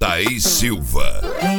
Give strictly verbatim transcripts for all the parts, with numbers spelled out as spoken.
Thaís Silva.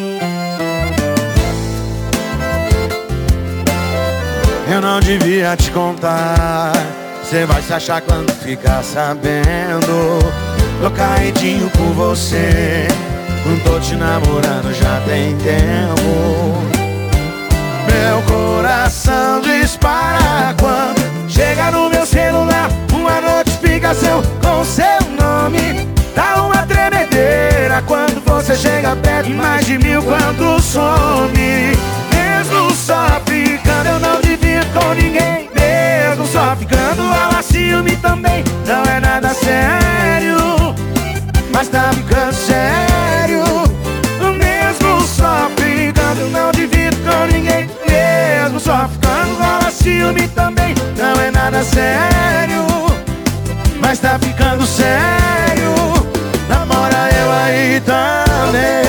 Eu não devia te contar, cê vai se achar quando ficar sabendo. Tô caidinho por você, não tô te namorando já tem tempo. Meu coração dispara quando chega no meu celular uma notificação com seu nome. Dá uma tremedeira quando você chega perto, mais de mil quando some. Mesmo só ficando eu não divido com ninguém. Mesmo só ficando rola ciúme também. Não é nada sério, mas tá ficando sério. Mesmo só ficando eu não divido com ninguém. Mesmo só ficando rola ciúme também. Não é nada sério, mas tá ficando sério. Namora eu aí também.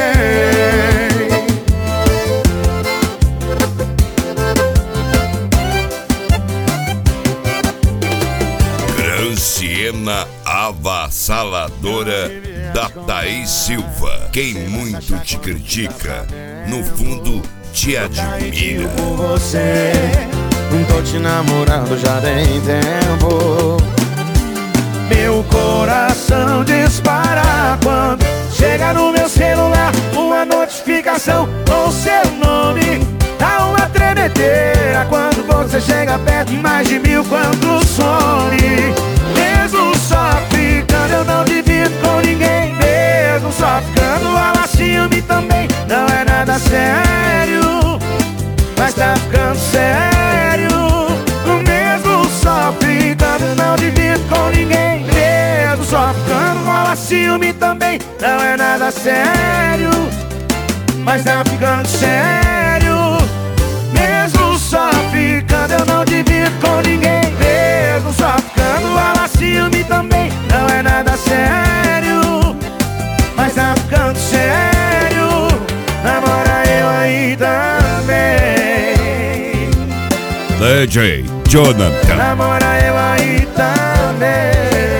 Granciena avassaladora da Thaís Silva. Quem muito te critica, no fundo te admira. Por você, não tô te namorando já tem tempo. Meu coração dispara quando chega no meu celular uma notificação com seu nome. Dá uma tremedeira quando você chega perto, mais de mil quando some. Mesmo só ficando eu não divido com ninguém. Mesmo só ficando rola ciúme também. Não é nada sério, mas tá ficando sério. Mesmo só ficando eu não divido com ninguém. Mesmo só ficando rola ciúme também. Não é nada sério, mas tá ficando sério. Mesmo só ficando eu não divido com ninguém. Mesmo só ficando rola ciúme também. Não é nada sério, mas tá ficando sério. Namora eu aí também. D J Jonathan. Namora eu aí também.